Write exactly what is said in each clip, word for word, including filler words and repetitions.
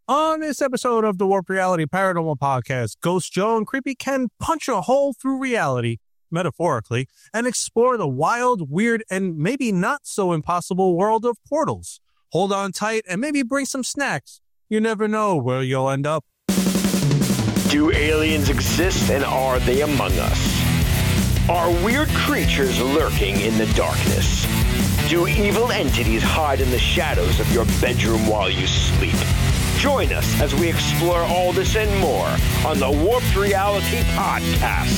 On this episode of the Warped Reality Paranormal Podcast, Ghost Joe and Creepy Ken punch a hole through reality, metaphorically, and explore the wild, weird, and maybe not so impossible world of portals. Hold on tight and maybe bring some snacks. You never know where you'll end up. Do aliens exist, and are they among us? Are weird creatures lurking in the darkness? Do evil entities hide in the shadows of your bedroom while you sleep? Join us as we explore all this and more on the Warped Reality Podcast.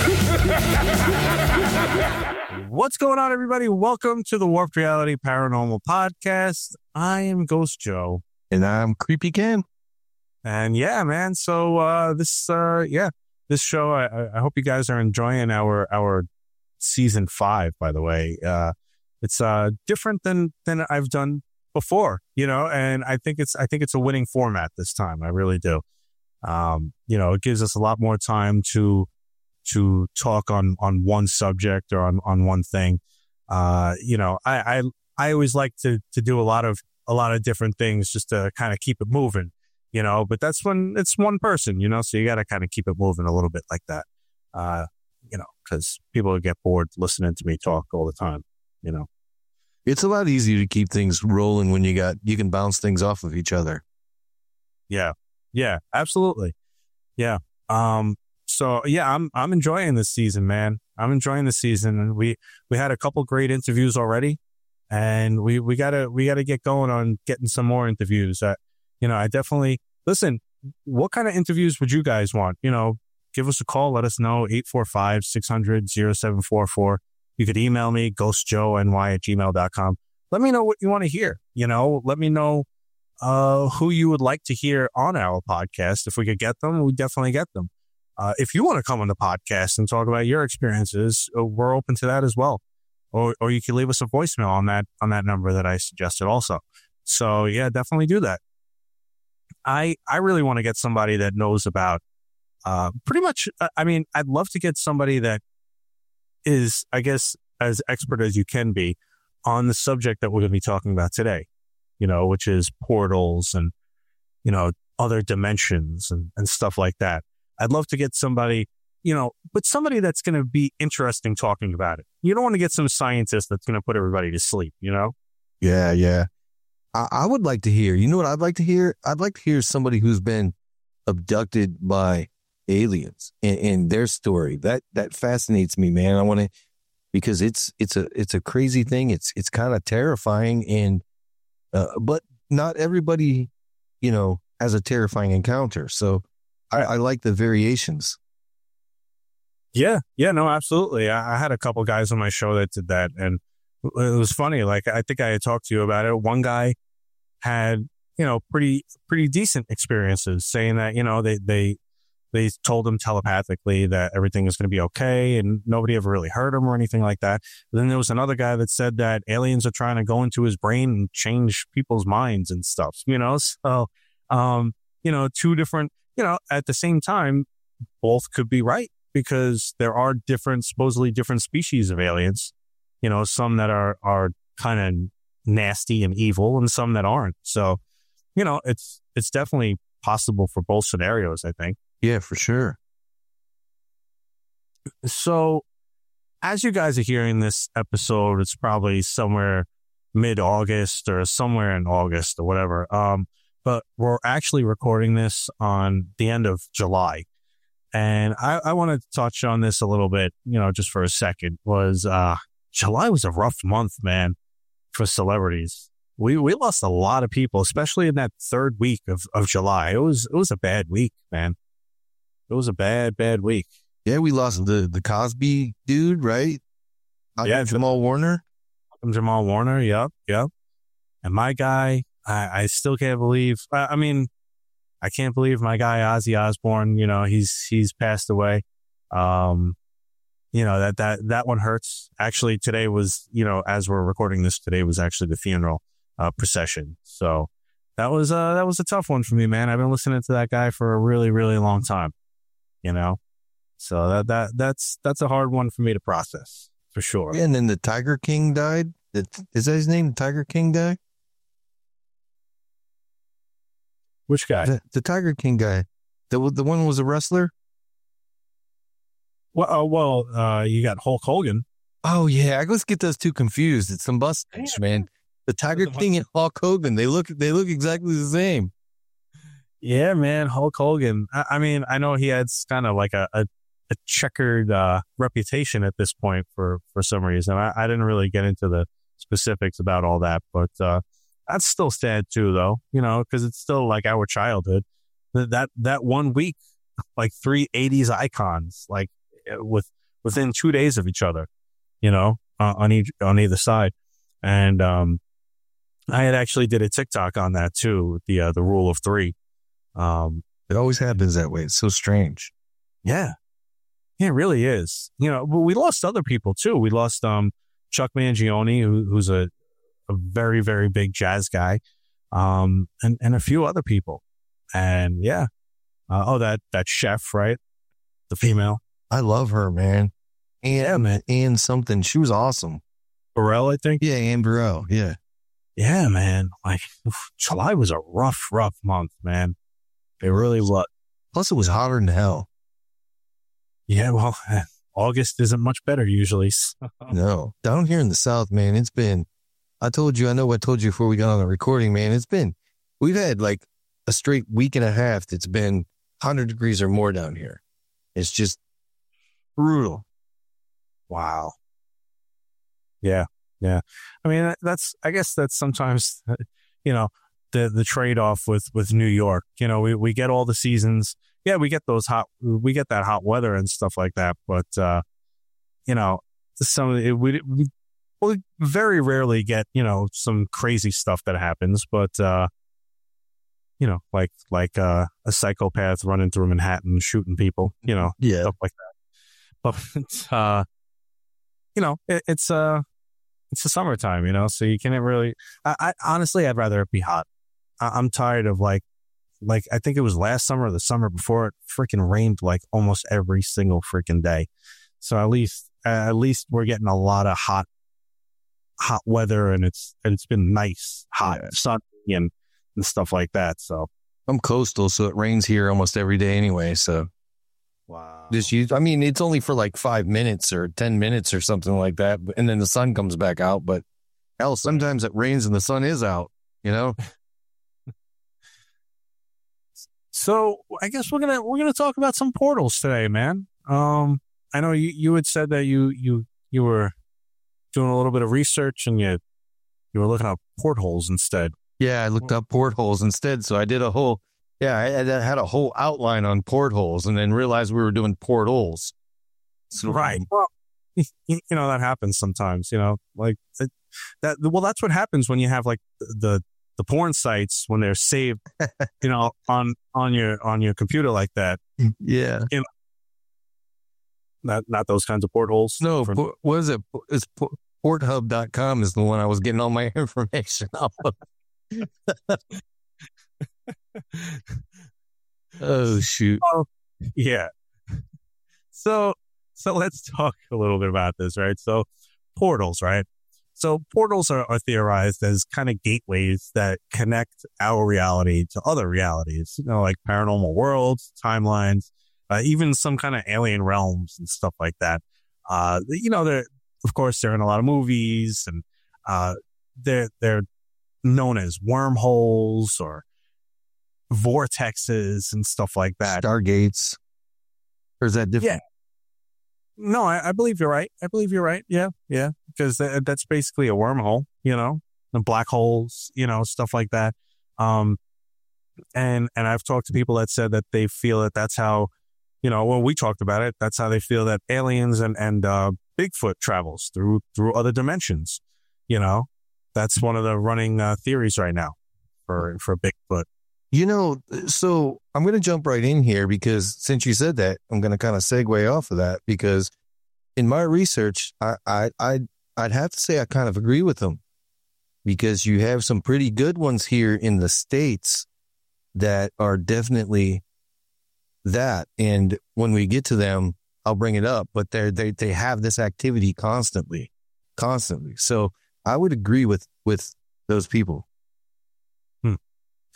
What's going on, everybody? Welcome to the Warped Reality Paranormal Podcast. I am Ghost Joe. And I'm Creepy Ken. And yeah, man. So uh, this, uh, yeah, this show, I, I hope you guys are enjoying our our season five, by the way. Uh, it's uh, different than than I've done before, you know, and I think it's I think it's a winning format this time. I really do. Um, you know, it gives us a lot more time to to talk on on one subject or on on one thing. Uh, you know, I, I I always like to to do a lot of a lot of different things just to kind of keep it moving, you know. But that's when it's one person, you know, so you got to kind of keep it moving a little bit like that. Uh, you know, because people get bored listening to me talk all the time, you know. It's a lot easier to keep things rolling when you got, you can bounce things off of each other. Yeah. Yeah, absolutely. Yeah. Um, so yeah, I'm, I'm enjoying this season, man. I'm enjoying the season, and we, we had a couple great interviews already, and we, we gotta, we gotta get going on getting some more interviews. Uh, you know, I definitely listen. What kind of interviews would you guys want? You know, give us a call. Let us know. eight four five, six hundred, oh seven four four. You could email me, ghostjoeny at gmail dot com. Let me know what you want to hear. You know, let me know uh, who you would like to hear on our podcast. If we could get them, we definitely get them. Uh, if you want to come on the podcast and talk about your experiences, uh, we're open to that as well. Or, or you can leave us a voicemail on that on that number that I suggested also. So yeah, definitely do that. I I really want to get somebody that knows about uh, pretty much. I mean, I'd love to get somebody that is, I guess, as expert as you can be on the subject that we're going to be talking about today, you know, which is portals and, you know, other dimensions and, and stuff like that. I'd love to get somebody, you know, but somebody that's going to be interesting talking about it. You don't want to get some scientist that's going to put everybody to sleep, you know? Yeah, yeah. I, I would like to hear, you know what I'd like to hear? I'd like to hear somebody who's been abducted by aliens and, and their story. That that fascinates me, man. I want to, because it's it's a it's a crazy thing. It's it's kind of terrifying, and uh, but not everybody, you know, has a terrifying encounter. So I, I like the variations. Yeah, yeah, no, absolutely. I, I had a couple guys on my show that did that, and it was funny. Like, I think I had talked to you about it. One guy had, you know, pretty pretty decent experiences, saying that, you know, they they. They told him telepathically that everything was going to be okay, and nobody ever really hurt him or anything like that. But then there was another guy that said that aliens are trying to go into his brain and change people's minds and stuff, you know? So, um, you know, two different, you know, at the same time, both could be right, because there are different, supposedly different species of aliens, you know, some that are, are kind of nasty and evil and some that aren't. So, you know, it's, it's definitely possible for both scenarios, I think. Yeah, for sure. So as you guys are hearing this episode, it's probably somewhere mid-August or somewhere in August or whatever. Um, but we're actually recording this on the end of July. And I, I want to touch on this a little bit, you know, just for a second. Was uh, July was a rough month, man, for celebrities. We we lost a lot of people, especially in that third week of, of July. It was it was a bad week, man. It was a bad, bad week. Yeah, we lost the, the Cosby dude, right? Yeah, Jamal Warner. Jamal Warner, yep, yep. And my guy, I, I still can't believe, I, I mean, I can't believe my guy Ozzy Osbourne, you know, he's he's passed away. Um, you know, that, that, that one hurts. Actually, today was, you know, as we're recording this, today was actually the funeral uh, procession. So that was, uh, that was a tough one for me, man. I've been listening to that guy for a really, really long time. You know, so that that that's that's a hard one for me to process, for sure. Yeah, and then the Tiger King died. Is that his name? The Tiger King died? Which guy? The, the Tiger King guy. The the one was a wrestler. Well, uh, well, uh, you got Hulk Hogan. Oh yeah, I always get those two confused. It's some mustache, man. The Tiger King and Hulk Hogan. They look they look exactly the same. Yeah, man, Hulk Hogan. I, I mean, I know he had kind of like a, a, a checkered uh, reputation at this point for, for some reason. I, I didn't really get into the specifics about all that, but uh, that's still sad too, though, you know, because it's still like our childhood. That, that that one week, like three eighties icons, like with within two days of each other, you know, uh, on each on either side, and um, I had actually did a TikTok on that too, the uh, the rule of three. Um, it always happens that way. It's so strange. Yeah. Yeah, it really is. You know, but we lost other people too. We lost um, Chuck Mangione, who, who's a, a very, very big jazz guy, um, and, and a few other people. And yeah. Uh, oh, that, that chef, right? The female. I love her, man. And, yeah, man. And something. She was awesome. Burrell, I think. Yeah, Anne Burrell. Yeah. Yeah, man. Like, July was a rough, rough month, man. It really was. Plus, it was hotter than hell. Yeah, well, August isn't much better usually. No. Down here in the South, man, it's been, I told you, I know I told you before we got on the recording, man, it's been, we've had like a straight week and a half that's been one hundred degrees or more down here. It's just brutal. Wow. Yeah, yeah. I mean, that's, I guess that's sometimes, you know, the the trade-off with, with New York. You know, we, we get all the seasons. Yeah, we get those hot, we get that hot weather and stuff like that. But, uh, you know, some, it, we, we, we very rarely get, you know, some crazy stuff that happens. But, uh, you know, like, like uh, a psychopath running through Manhattan, shooting people, you know, yeah, stuff like that. But, uh, you know, it, it's, uh, it's the summertime, you know, so you can't really, I, I honestly, I'd rather it be hot. I, I'm tired of like, like, I think it was last summer or the summer before, it freaking rained like almost every single freaking day. So at least, uh, at least we're getting a lot of hot, hot weather, and it's, and it's been nice, hot, yeah. sunny and, and stuff like that. So I'm coastal, so it rains here almost every day anyway. So wow, just use, I mean, it's only for like five minutes or ten minutes or something like that. And then the sun comes back out, but hell, sometimes it rains and the sun is out, you know? So I guess we're gonna we're gonna talk about some portals today, man. Um, I know you, you had said that you you you were doing a little bit of research and you you were looking up portholes instead. Yeah, I looked up portholes instead. So I did a whole yeah, I, I had a whole outline on portholes, and then realized we were doing portholes. So, right. Well, you, you know that happens sometimes. You know, like it, that. Well, that's what happens when you have like the. the porn sites when they're saved, you know, on, on your, on your computer like that. Yeah. You know, not, not those kinds of portholes. No, for, por- what is it? It's porthub dot com is the one I was getting all my information off of. Oh, shoot. Oh, yeah. So, so let's talk a little bit about this, right? So portals, right? So portals are, are theorized as kind of gateways that connect our reality to other realities, you know, like paranormal worlds, timelines, uh, even some kind of alien realms and stuff like that. Uh, you know, they're, of course, they're in a lot of movies, and uh, they're, they're known as wormholes or vortexes and stuff like that. Stargates. Or is that different? Yeah. No, I, I believe you're right. I believe you're right. Yeah, yeah. Because th- that's basically a wormhole, you know, the black holes, you know, stuff like that. Um, and and I've talked to people that said that they feel that that's how, you know, when we talked about it, that's how they feel that aliens and and uh, Bigfoot travels through through other dimensions. You know, that's one of the running uh, theories right now for for Bigfoot. You know, so I'm going to jump right in here because since you said that, I'm going to kind of segue off of that because in my research, I, I, I'd, I'd have to say I kind of agree with them because you have some pretty good ones here in the States that are definitely that. And when we get to them, I'll bring it up, but they're, they, they have this activity constantly, constantly. So I would agree with, with those people.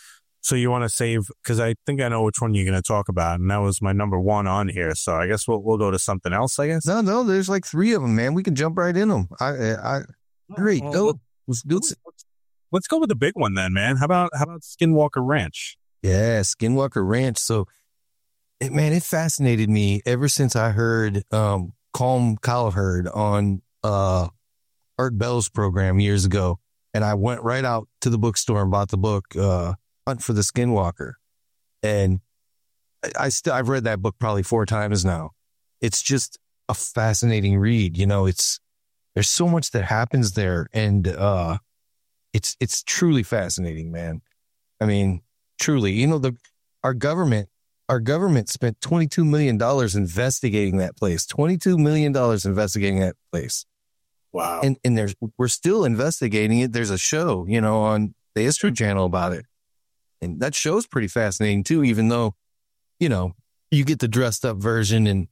so you want to save, because I think I know which one you're going to talk about, and that was my number one on here. So I guess we'll we'll go to something else, I guess. No, no, there's like three of them, man. We can jump right in them. I, I, great. Well, Go. Let's do it. Let's, let's go with the big one then, man. How about how about Skinwalker Ranch? Yeah, Skinwalker Ranch. So, it, man, it fascinated me ever since I heard um, Colm Cowherd on uh, Art Bell's program years ago, and I went right out to the bookstore and bought the book uh, Hunt for the Skinwalker, and I, I still I've read that book probably four times now. It's just a fascinating read. You know, it's there's so much that happens there, and uh, it's it's truly fascinating, man. I mean. Truly, you know, the our government, our government spent twenty-two million dollars investigating that place. twenty-two million dollars investigating that place. Wow. And and there's we're still investigating it. There's a show, you know, on the History Channel about it. And that show's pretty fascinating too, even though, you know, you get the dressed up version and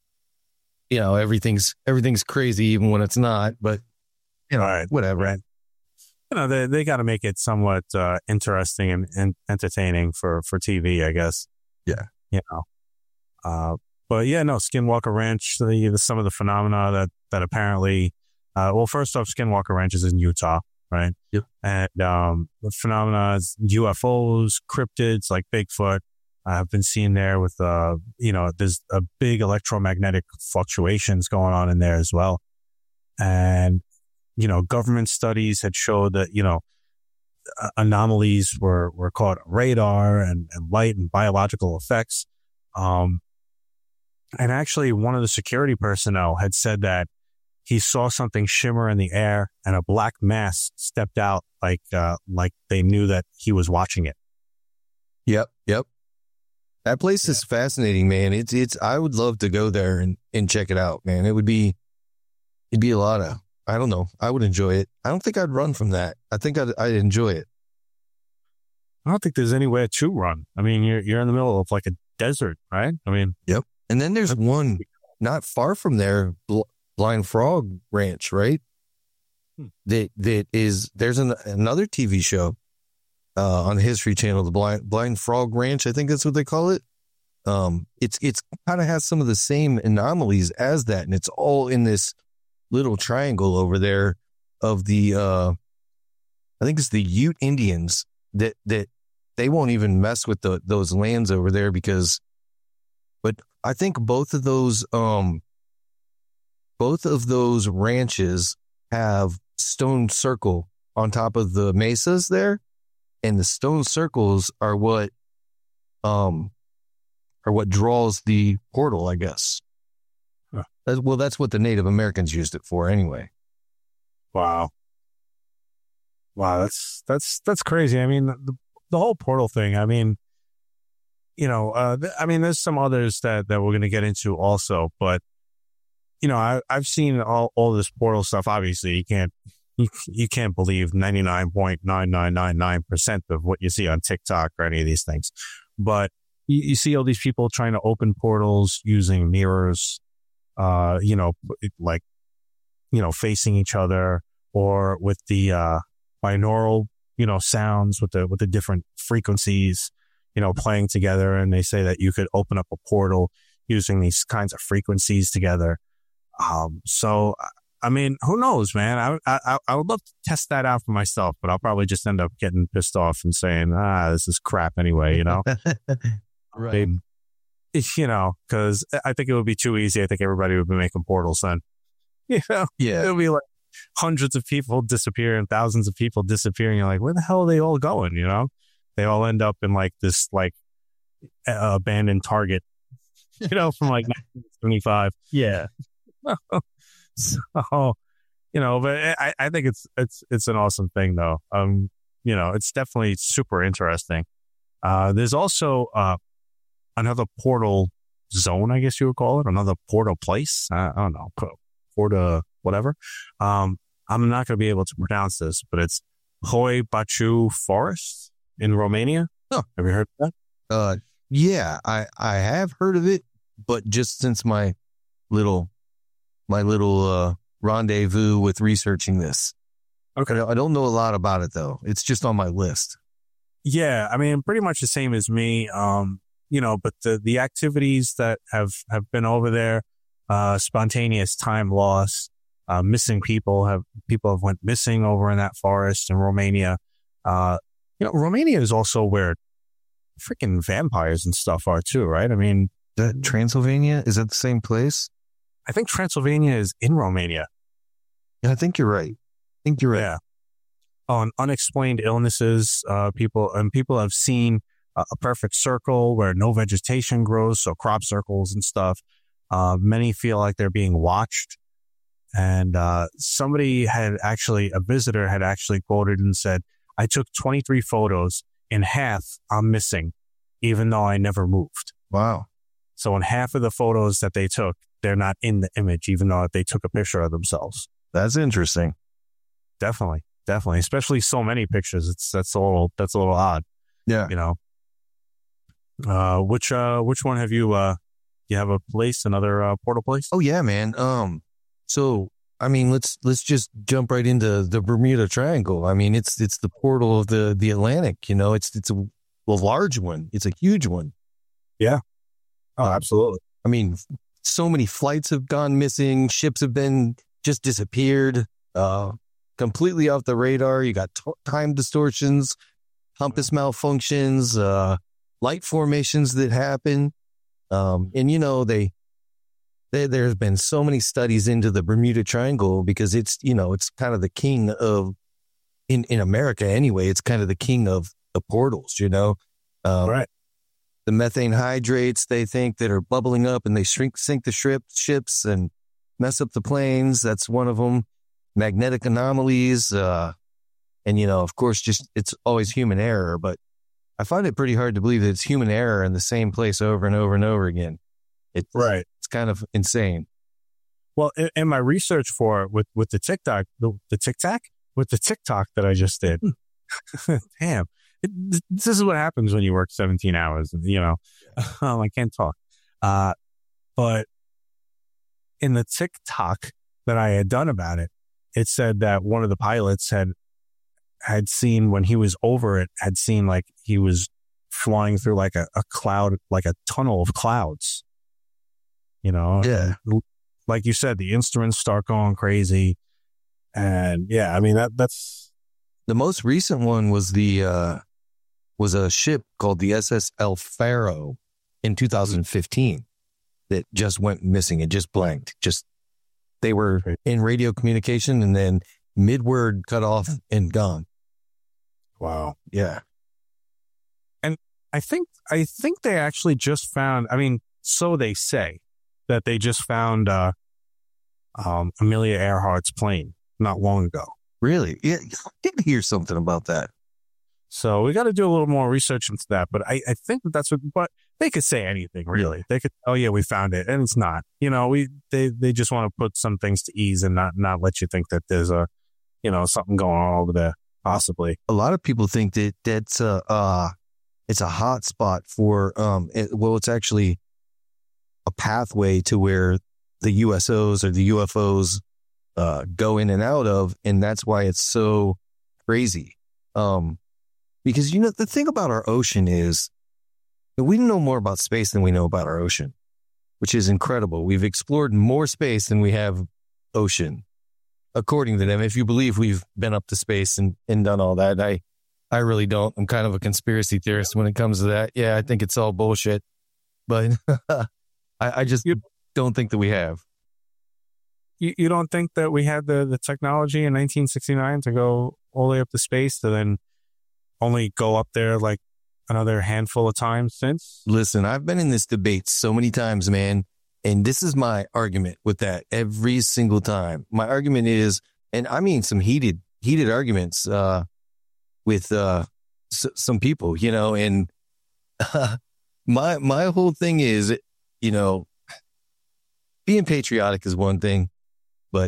you know, everything's everything's crazy even when it's not, but you know, right. whatever. Right. You know, they they got to make it somewhat uh, interesting and, and entertaining for, for T V, I guess. Yeah. You know. Uh, but yeah, no, Skinwalker Ranch, the, the some of the phenomena that, that apparently, uh, well, first off, Skinwalker Ranch is in Utah, right? Yep. And um, the phenomena is U F Os, cryptids like Bigfoot. I've been seen there with, uh, you know, there's a big electromagnetic fluctuations going on in there as well. And you know, government studies had showed that, you know, anomalies were, were caught on radar and, and light and biological effects. Um, and actually one of the security personnel had said that he saw something shimmer in the air and a black mass stepped out like, uh, like they knew that he was watching it. Yep. Yep. That place is yeah. fascinating, man. It's, it's, I would love to go there and, and check it out, man. It would be, it'd be a lot of, I don't know. I would enjoy it. I don't think I'd run from that. I think I'd, I'd enjoy it. I don't think there's anywhere to run. I mean, you're you're in the middle of like a desert, right? I mean, yep. And then there's one not far from there, Bl- Blind Frog Ranch, right? Hmm. That that is there's an, another T V show uh, on the History Channel, the Blind Blind Frog Ranch. I think that's what they call it. Um, it's it's kind of has some of the same anomalies as that, and it's all in this little triangle over there of the uh I think it's the Ute Indians that that they won't even mess with the those lands over there because but I think both of those um both of those ranches have stone circle on top of the mesas there, and the stone circles are what um are what draws the portal, I guess. Well, that's what the Native Americans used it for anyway. Wow. Wow, that's that's that's crazy. I mean, the, the whole portal thing, I mean, you know, uh, th- I mean, there's some others that, that we're going to get into also, but, you know, I, I've seen all, all this portal stuff. Obviously, you can't you, you can't believe ninety-nine point nine nine nine nine percent of what you see on TikTok or any of these things. But you, you see all these people trying to open portals using mirrors, uh, you know, like, you know, facing each other, or with the uh, binaural, you know, sounds with the with the different frequencies, you know, playing together. And they say that you could open up a portal using these kinds of frequencies together. Um, so, I mean, who knows, man? I, I I would love to test that out for myself, but I'll probably just end up getting pissed off and saying, ah, this is crap anyway, you know? Right. They, you know, because I think it would be too easy. I think everybody would be making portals then. You know? Yeah. It would be like hundreds of people disappearing, thousands of people disappearing. You're like, where the hell are they all going? You know? They all end up in like this like uh, abandoned Target, you know, from like nineteen seventy-five. Yeah. So, you know, but I, I think it's it's it's an awesome thing though. Um, you know, it's definitely super interesting. Uh, there's also uh another portal zone, I guess you would call it, another portal place. I, I don't know, porta whatever. Um, I'm not going to be able to pronounce this, but it's Hoi Baciu Forest in Romania. Oh, have you heard of that? Uh, yeah, I I have heard of it, but just since my little my little uh, rendezvous with researching this. Okay. I don't know a lot about it though. It's just on my list. Yeah, I mean, pretty much the same as me. Um, you know, but the the activities that have have been over there, uh, spontaneous time loss, uh, missing people have people have went missing over in that forest in Romania. Uh, you know, Romania is also where freaking vampires and stuff are too, right? I mean, That Transylvania, is that the same place? I think Transylvania is in Romania. Yeah, I think you're right. I think you're right. Yeah. On unexplained illnesses, uh, people and people have seen a, a perfect circle where no vegetation grows, so crop circles and stuff. Uh, many feel like they're being watched. And uh, somebody had actually, a visitor had actually quoted and said, I took twenty-three photos. In half, I'm missing, even though I never moved. Wow. So in half of the photos that they took, they're not in the image, even though they took a picture of themselves. That's interesting. Definitely. Definitely. Especially so many pictures. It's, that's a little, that's a little odd. Yeah. You know, uh, which, uh, which one have you, uh, you have a place, another, uh, portal place? Oh yeah, man. Um, so, I mean, let's, let's just jump right into the Bermuda Triangle. I mean, it's, it's the portal of the, the Atlantic, you know, it's, it's a, a large one. It's a huge one. Yeah. Oh, absolutely. I mean, so many flights have gone missing. Ships have been just disappeared, uh, completely off the radar. You got t- time distortions, compass malfunctions, uh, light formations that happen. Um, and you know, they, they, there's been so many studies into the Bermuda Triangle because it's, you know, it's kind of the king of, in, in America anyway, it's kind of the king of the portals, you know? Um, Right. The methane hydrates, they think, that are bubbling up and they shrink, sink the ship, ships and mess up the planes. That's one of them. Magnetic anomalies. Uh, and, you know, of course, just it's always human error. But I find it pretty hard to believe that it's human error in the same place over and over and over again. It's, Right. It's kind of insane. Well, in, in my research for it with, with the TikTok, the, the TikTok, with the TikTok that I just did, damn. It, this is what happens when you work seventeen hours, you know, um, I can't talk. Uh, but in the TikTok that I had done about it, it said that one of the pilots had, had seen when he was over it, had seen like he was flying through like a, a cloud, like a tunnel of clouds, you know? Yeah. Like you said, the instruments start going crazy. And yeah, I mean, that that's The most recent one was the, uh, was a ship called the S S El Faro in two thousand fifteen that just went missing. It just blanked. Just, they were in radio communication and then mid-word cut off and gone. wow. Yeah. And I think, I think they actually just found, I mean, so they say that they just found, uh, um, Amelia Earhart's plane not long ago. Really? Yeah. I did hear something about that. So we got to do a little more research into that. But I, I think that that's what, but they could say anything, really. They could, oh yeah, we found it. And it's not, you know, we, they, they just want to put some things to ease and not, not let you think that there's a, you know, something going on over there, possibly. A lot of people think that that's a, uh, it's a hot spot for, um, it, well, it's actually a pathway to where the U S Os or the U F Os, uh, go in and out of. And that's why it's so crazy. Um, Because, you know, the thing about our ocean is that we know more about space than we know about our ocean, which is incredible. We've explored more space than we have ocean, according to them. If you believe we've been up to space and, and done all that, I, I really don't. I'm kind of a conspiracy theorist when it comes to that. Yeah, I think it's all bullshit, but I, I just You- don't think that we have. You, you don't think that we had the, the technology in nineteen sixty-nine to go all the way up to space to then only go up there like another handful of times since? Listen, I've been in this debate so many times, man. And this is my argument with that every single time. My argument is, and I mean some heated, heated arguments, uh, with, uh, s- some people, you know, and, uh, my, my whole thing is, you know, being patriotic is one thing, but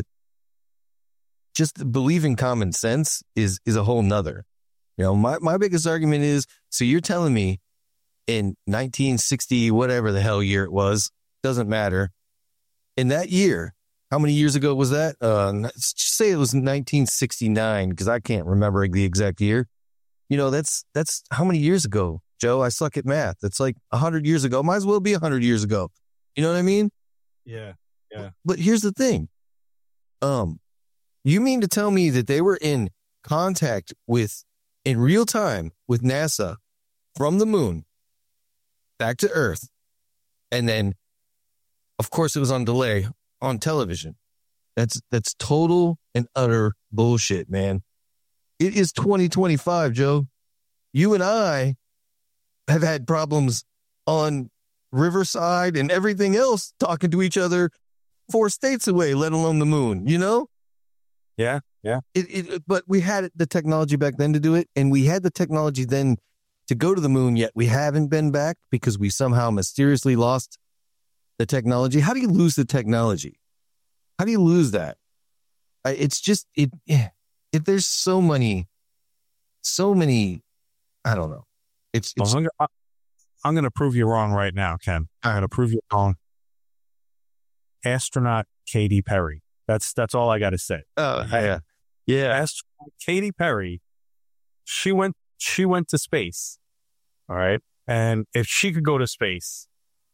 just believing common sense is, is a whole nother. You know, my, my biggest argument is, so you're telling me in nineteen sixty, whatever the hell year it was, doesn't matter. In that year, how many years ago was that? Uh, let's just say it was nineteen sixty-nine, because I can't remember the exact year. You know, that's that's how many years ago, Joe? I suck at math. It's like a hundred years ago. Might as well be a hundred years ago. You know what I mean? Yeah, yeah. But here's the thing. Um, you mean to tell me that they were in contact with, in real time, with NASA from the moon back to Earth, and then, of course, it was on delay on television. That's that's total and utter bullshit, man. It is twenty twenty-five, Joe. You and I have had problems on Riverside and everything else talking to each other four states away, let alone the moon, you know? Yeah, yeah. It, it, but we had the technology back then to do it, and we had the technology then to go to the moon, yet we haven't been back because we somehow mysteriously lost the technology. How do you lose the technology? How do you lose that? I, it's just, it, it, there's so many, so many, I don't know. It's, it's well, I'm, I'm going to prove you wrong right now, Ken. I'm going to prove you wrong. Astronaut Katy Perry. That's that's all I got to say. Oh yeah, yeah. Astronaut Katy Perry. She went. She went to space. All right, and if she could go to space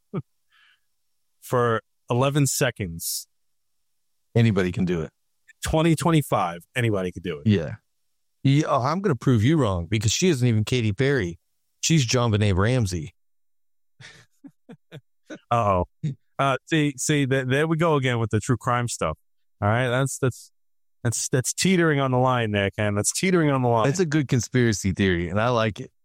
for eleven seconds, anybody can do it. twenty twenty-five, anybody could do it. Yeah. Yeah. Oh, I'm going to prove you wrong because she isn't even Katy Perry. She's JonBenet Ramsey. Uh-oh. Uh, see, see, th- there we go again with the true crime stuff. All right, that's that's that's that's teetering on the line there, Ken. That's teetering on the line. It's a good conspiracy theory, and I like it.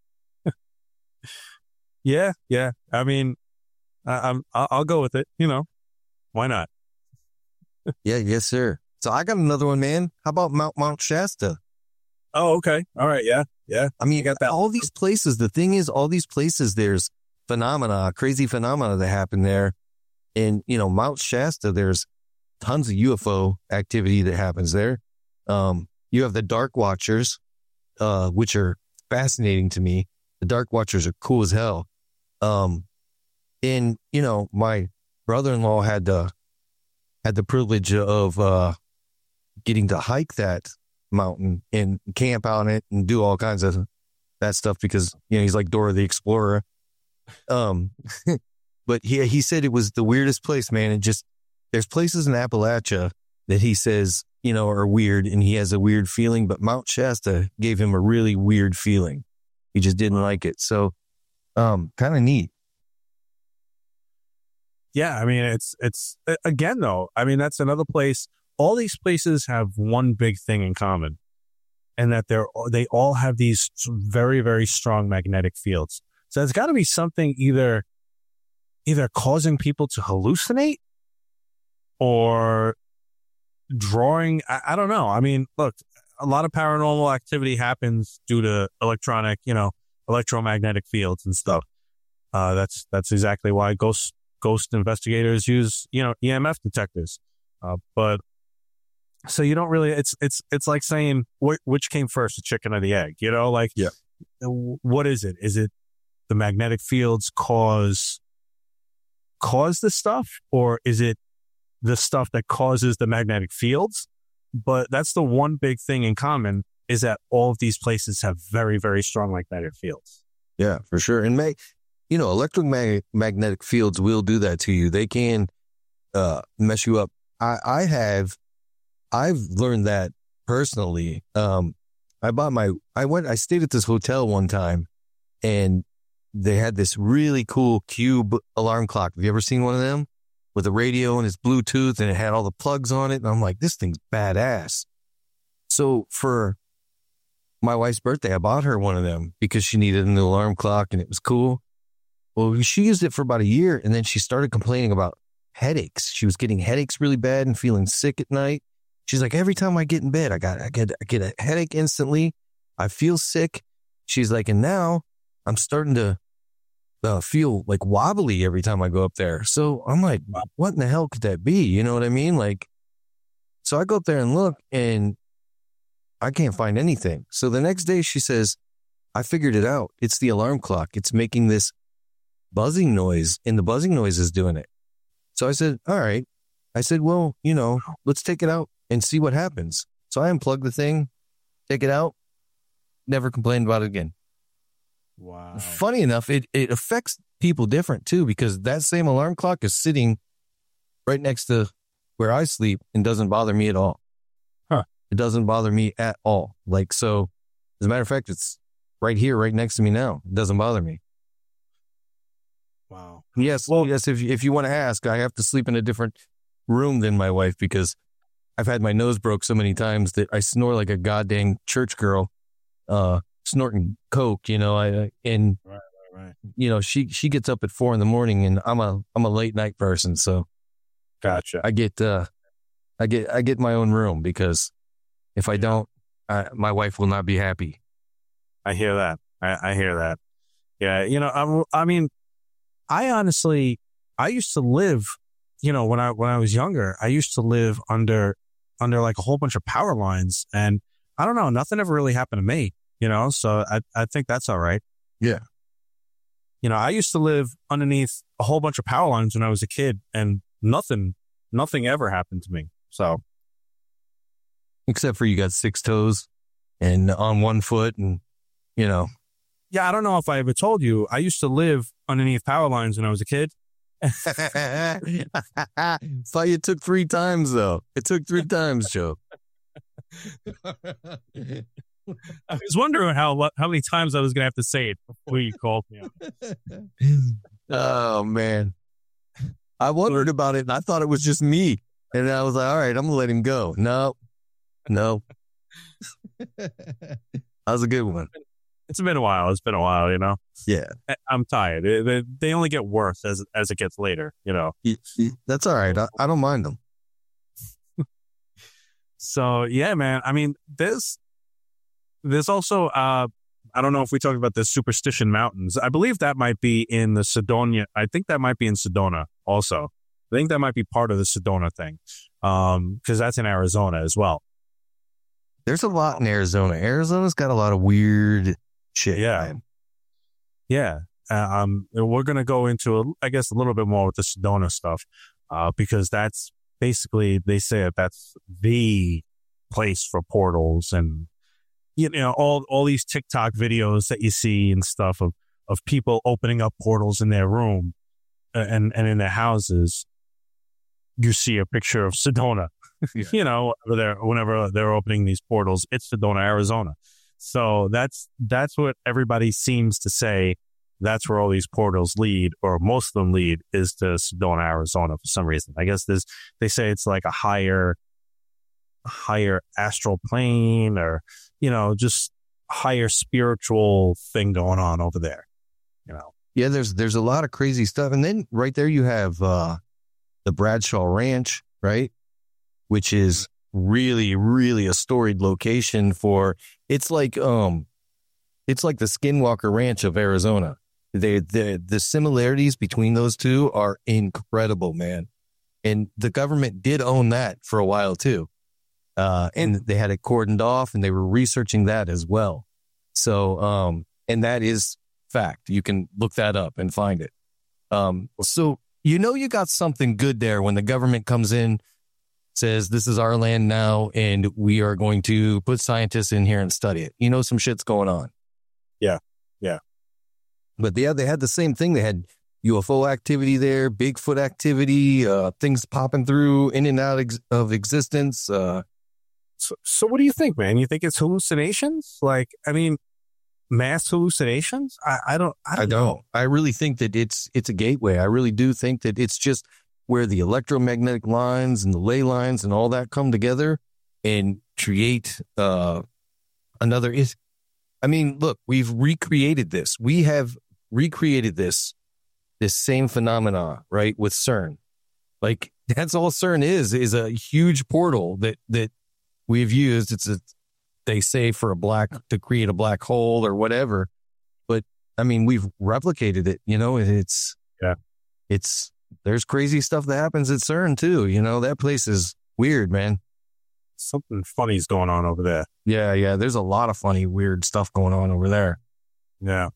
yeah, yeah. I mean, I, I'm I'll, I'll go with it. You know, why not? yeah, yes, sir. So I got another one, man. How about Mount Mount Shasta? Oh, okay. All right. Yeah, yeah. I mean, you got that. All these places. The thing is, all these places. There's phenomena, crazy phenomena that happen there. And, you know, Mount Shasta, there's tons of U F O activity that happens there. Um, you have the Dark Watchers, uh, which are fascinating to me. The Dark Watchers are cool as hell. Um, and, you know, my brother-in-law had the, had the privilege of uh, getting to hike that mountain and camp on it and do all kinds of that stuff because, you know, he's like Dora the Explorer. Um, but he, he said it was the weirdest place, man. And just, there's places in Appalachia that he says, you know, are weird and he has a weird feeling, but Mount Shasta gave him a really weird feeling. He just didn't like it. So, um, kind of neat. Yeah. I mean, it's, it's again, though, I mean, that's another place. All these places have one big thing in common and that they're, they all have these very, very strong magnetic fields. So there's got to be something either, either causing people to hallucinate or drawing. I, I don't know. I mean, look, a lot of paranormal activity happens due to electronic, you know, electromagnetic fields and stuff. Uh, that's, that's exactly why ghost, ghost investigators use, you know, E M F detectors. Uh, but so you don't really, it's, it's, it's like saying wh- which came first, the chicken or the egg, you know, like, yeah. What is it? Is it the magnetic fields cause, cause the stuff, or is it the stuff that causes the magnetic fields? But that's the one big thing in common is that all of these places have very, very strong magnetic fields. Yeah, for sure. And may, you know, electromagnetic fields will do that to you. They can uh, mess you up. I, I have, I've learned that personally. Um, I bought my, I went, I stayed at this hotel one time and they had this really cool cube alarm clock. Have you ever seen one of them? With a radio and it's Bluetooth and it had all the plugs on it. And I'm like, this thing's badass. So for my wife's birthday, I bought her one of them because she needed a new alarm clock and it was cool. Well, she used it for about a year and then she started complaining about headaches. She was getting headaches really bad and feeling sick at night. She's like, every time I get in bed, I got, I get, I get a headache instantly. I feel sick. She's like, and now I'm starting to uh, feel like wobbly every time I go up there. So I'm like, what in the hell could that be? You know what I mean? Like, so I go up there and look and I can't find anything. So the next day she says, I figured it out. It's the alarm clock. It's making this buzzing noise and the buzzing noise is doing it. So I said, all right. I said, well, you know, let's take it out and see what happens. So I unplug the thing, take it out. never complained about it again. Wow. Funny enough, it, it affects people different too, because that same alarm clock is sitting right next to where I sleep and doesn't bother me at all. Huh. It doesn't bother me at all. Like, so as a matter of fact, it's right here, right next to me now. It doesn't bother me. Wow. Yes. Well, yes. If you, if you want to ask, I have to sleep in a different room than my wife because I've had my nose broke so many times that I snore like a goddamn church girl, uh, snorting coke, you know, I, and, right, right, right. you know, she, she gets up at four in the morning and I'm a, I'm a late night person. So gotcha. I get, uh, I get, I get my own room because if I don't, I, my wife will not be happy. I hear that. I, I hear that. Yeah. You know, I, I mean, I honestly, I used to live, you know, when I, when I was younger, I used to live under, under like a whole bunch of power lines, and I don't know, nothing ever really happened to me, you know? So I, I think that's all right. Yeah. You know, I used to live underneath a whole bunch of power lines when I was a kid, and nothing, nothing ever happened to me. So. Except for you got six toes and on one foot and, you know. Yeah, I don't know if I ever told you, I used to live underneath power lines when I was a kid. Thought you took three times, though. It took three times, Joe. I was wondering how how many times I was going to have to say it before you called me on. Oh, man. I wondered about it, and I thought it was just me. And I was like, all right, I'm going to let him go. No. No. That was a good one. It's been a while. It's been a while, you know? Yeah. I'm tired. They, they only get worse as as it gets later, you know? That's all right. I, I don't mind them. So, yeah, man. I mean, there's, there's also, uh, I don't know if we talked about the Superstition Mountains. I believe that might be in the Sedona. I think that might be in Sedona also. I think that might be part of the Sedona thing, um, because that's in Arizona as well. There's a lot in Arizona. Arizona's got a lot of weird shit. Yeah. Man. Yeah. Uh, um, we're going to go into, a, I guess, a little bit more with the Sedona stuff, uh, because that's basically, they say that that's the place for portals, and, you know, all, all these TikTok videos that you see and stuff of, of people opening up portals in their room and, and in their houses. You see a picture of Sedona. Yeah. You know, they're, whenever they're opening these portals, it's Sedona, Arizona. So that's that's what everybody seems to say. That's where all these portals lead, or most of them lead, is to Sedona, Arizona for some reason. I guess there's, they say it's like a higher, higher astral plane, or, you know, just higher spiritual thing going on over there. You know. Yeah, there's there's a lot of crazy stuff, and then right there you have uh, the Bradshaw Ranch, right? Which is really, really a storied location for, it's like, um, it's like the Skinwalker Ranch of Arizona. They, the, the similarities between those two are incredible, man. And the government did own that for a while too. Uh, and they had it cordoned off, and they were researching that as well. So, um, and that is fact. You can look that up and find it. Um, so, you know, you got something good there when the government comes in, says this is our land now, and we are going to put scientists in here and study it. You know, some shit's going on. Yeah. Yeah. But yeah, they had the same thing. They had U F O activity there, Bigfoot activity, uh, things popping through in and out ex- of existence. Uh, so, so what do you think, man? You think it's hallucinations? Like, I mean, mass hallucinations? I, I don't, I don't, I don't. know. I really think that it's, it's a gateway. I really do think that it's just where the electromagnetic lines and the ley lines and all that come together and create uh, another. Is, I mean, look, we've recreated this. We have recreated this, this same phenomena, right, with CERN. Like, that's all CERN is, is a huge portal that, that we've used. It's a, they say for a black, to create a black hole or whatever. But, I mean, we've replicated it, you know, it's, yeah, it's, there's crazy stuff that happens at CERN too. You know, that place is weird, man. Something funny's going on over there. Yeah, yeah. There's a lot of funny, weird stuff going on over there. Yeah.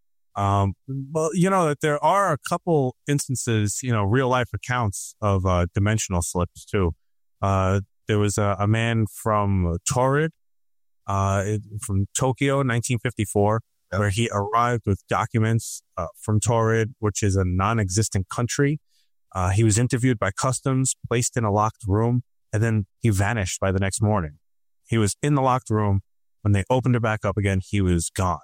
Um, well, you know, that there are a couple instances, you know, real life accounts of uh, dimensional slips too. Uh, there was a, a man from Torrid, uh, it, from Tokyo, nineteen fifty-four, yep. where he arrived with documents uh, from Torrid, which is a non-existent country. Uh, he was interviewed by customs, placed in a locked room, and then he vanished by the next morning. He was in the locked room. When they opened it back up again, he was gone.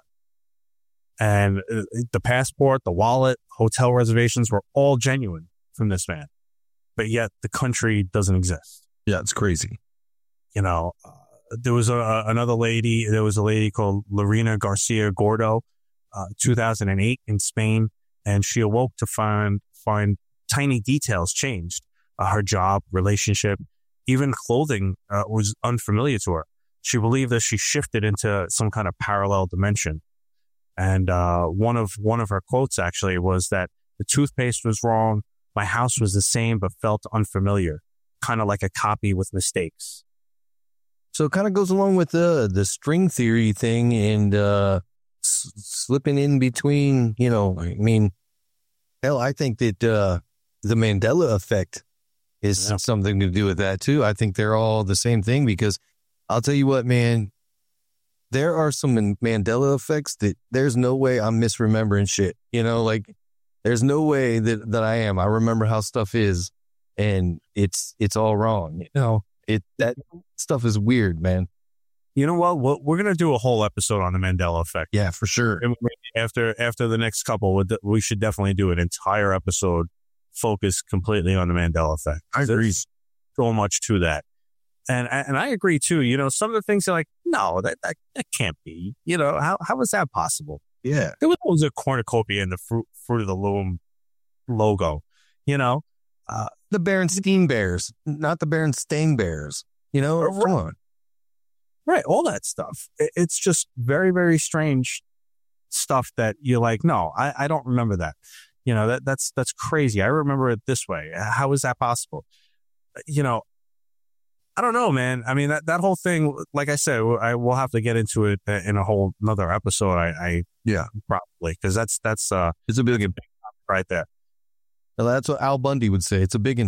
And uh, the passport, the wallet, hotel reservations were all genuine from this man. But yet the country doesn't exist. Yeah, it's crazy. You know, uh, there was a, another lady, there was a lady called Lorena Garcia Gordo, uh, two thousand eight in Spain. And she awoke to find, find tiny details changed. Uh, her job, relationship, even clothing uh, was unfamiliar to her. She believed that she shifted into some kind of parallel dimension. And uh, one of one of her quotes actually was that the toothpaste was wrong. My house was the same, but felt unfamiliar, kind of like a copy with mistakes. So it kind of goes along with the the string theory thing and uh, s- slipping in between, you know, I mean, hell, I think that uh, the Mandela effect is yeah. something to do with that too. I think they're all the same thing because I'll tell you what, man, there are some Mandela effects that there's no way I'm misremembering shit. You know, like there's no way that, that I am. I remember how stuff is and it's, it's all wrong. You know, it, that stuff is weird, man. You know what? Well, we're going to do a whole episode on the Mandela effect. Yeah, for sure. After, after the next couple, we should definitely do an entire episode focused completely on the Mandela effect. I agree. There's so much to that. And and I agree too. You know, some of the things are like, no, that that, that can't be. You know, how how is that possible? Yeah, there was always a cornucopia in the fruit fruit of the loom logo. You know, uh, the Berenstain Bears, not the Berenstain Bears. You know, right. come on, right? All that stuff. It, it's just very very strange stuff that you're like, no, I, I don't remember that. You know, that that's that's crazy. I remember it this way. How is that possible? You know. I don't know, man. I mean, that, that whole thing, like I said, I will have to get into it in a whole another episode. I, I yeah, probably because that's that's uh, it's a big one right there. Well, that's what Al Bundy would say. It's a big one.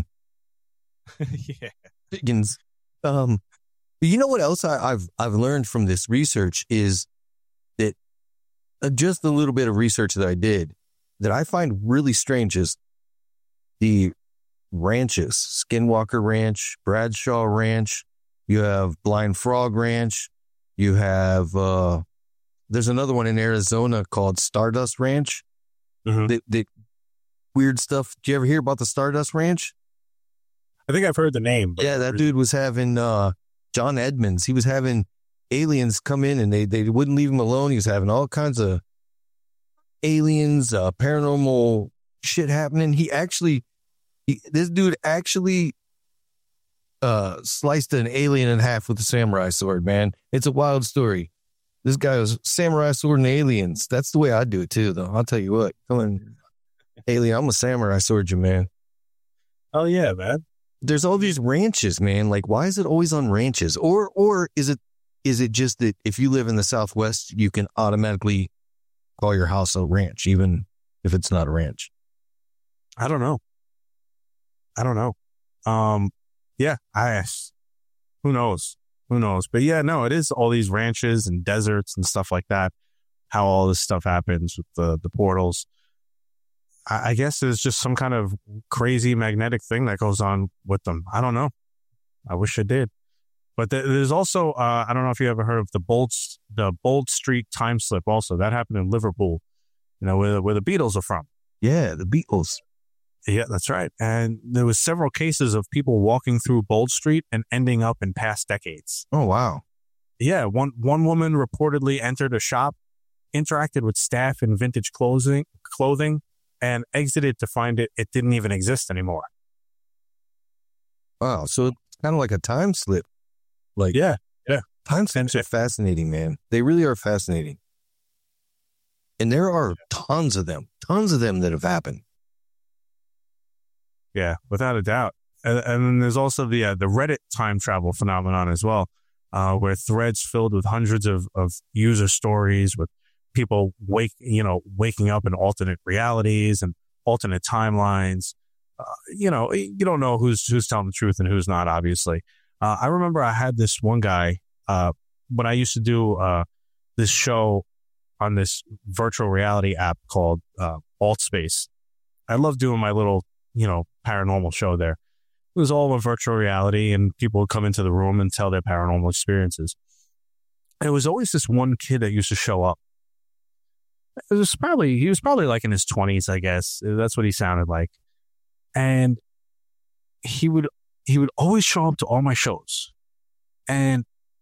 yeah, biggins. Um, you know what else I, I've I've learned from this research is that uh, just a little bit of research that I did that I find really strange is the ranches, Skinwalker Ranch, Bradshaw Ranch, you have Blind Frog Ranch, you have, uh, there's another one in Arizona called Stardust Ranch. Mm-hmm. The, the weird stuff. Do you ever hear about the Stardust Ranch? I think I've heard the name. Yeah, that dude was having, uh, John Edmonds, he was having aliens come in and they, they wouldn't leave him alone. He was having all kinds of aliens, uh, paranormal shit happening. He actually, He, this dude actually uh, sliced an alien in half with a samurai sword, man. It's a wild story. This guy was samurai sword and aliens. That's the way I do it too, though. I'll tell you what. Come on, alien, I'm a samurai sword you, man. Oh, yeah, man. There's all these ranches, man. Like, why is it always on ranches? Or or is it is it just that if you live in the Southwest, you can automatically call your house a ranch, even if it's not a ranch? I don't know. I don't know. Um, yeah, I, who knows? Who knows? But yeah, no, it is all these ranches and deserts and stuff like that. How all this stuff happens with the, the portals. I, I guess there's just some kind of crazy magnetic thing that goes on with them. I don't know. I wish I did. But th- there's also, uh, I don't know if you ever heard of the Bold, the Bold Street time slip also. That happened in Liverpool, you know, where, where the Beatles are from. Yeah, the Beatles. Yeah, that's right. And there was several cases of people walking through Bold Street and ending up in past decades. Oh, wow. Yeah, one one woman reportedly entered a shop, interacted with staff in vintage clothing, clothing, and exited to find it it didn't even exist anymore. Wow, so it's kind of like a time slip. Like, yeah, yeah. Time slips are fascinating, man. They really are fascinating. And there are tons of them, tons of them that have happened. Yeah, without a doubt. And, and then there's also the uh, the Reddit time travel phenomenon as well, uh, where threads filled with hundreds of, of user stories with people wake you know waking up in alternate realities and alternate timelines. Uh, you know, you don't know who's who's telling the truth and who's not. Obviously, uh, I remember I had this one guy. Uh, when I used to do uh, this show on this virtual reality app called uh, AltSpace. I love doing my little, you know, paranormal show there. It was all in virtual reality, and people would come into the room and tell their paranormal experiences. And it was always this one kid that used to show up. It was probably, he was probably like in his twenties, I guess. That's what he sounded like. And he would, he would always show up to all my shows. And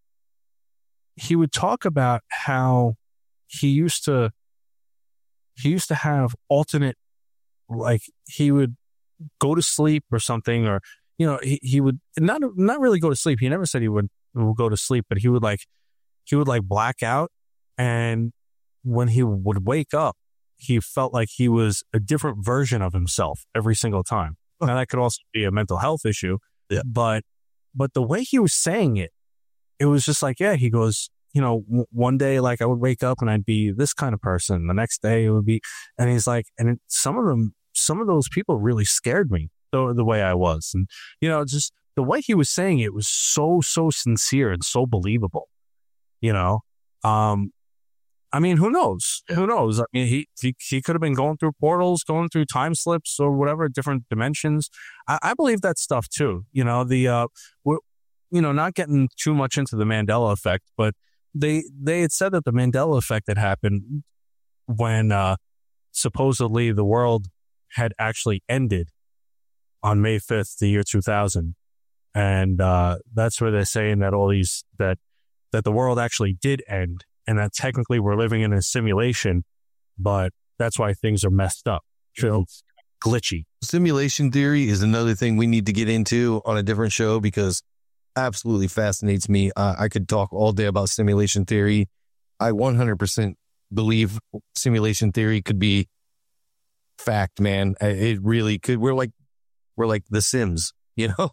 he would talk about how he used to, he used to have alternate, like he would go to sleep or something, or, you know, he, he would not, not really go to sleep. He never said he would, would go to sleep, but he would like, he would like black out. And when he would wake up, he felt like he was a different version of himself every single time. Now that could also be a mental health issue, yeah. but, but the way he was saying it, it was just like, yeah, he goes, you know, w- one day, like I would wake up and I'd be this kind of person. The next day it would be, and he's like, and it, some of them, some of those people really scared me the, the way I was. And, you know, just the way he was saying it was so, so sincere and so believable, you know? Um, I mean, who knows? Who knows? I mean, he, he, he could have been going through portals, going through time slips or whatever, different dimensions. I, I believe that stuff too. You know, the, uh, we're, you know, not getting too much into the Mandela effect, but they, they had said that the Mandela effect had happened when, uh, supposedly the world had actually ended on May fifth, the year two thousand. And, uh, that's where they're saying that all these, that, that the world actually did end, and that technically we're living in a simulation, but that's why things are messed up. It's glitchy. Simulation theory is another thing we need to get into on a different show, because absolutely fascinates me. Uh, I could talk all day about simulation theory. I one hundred percent believe simulation theory could be fact, man. It really could. We're like, we're like The Sims, you know?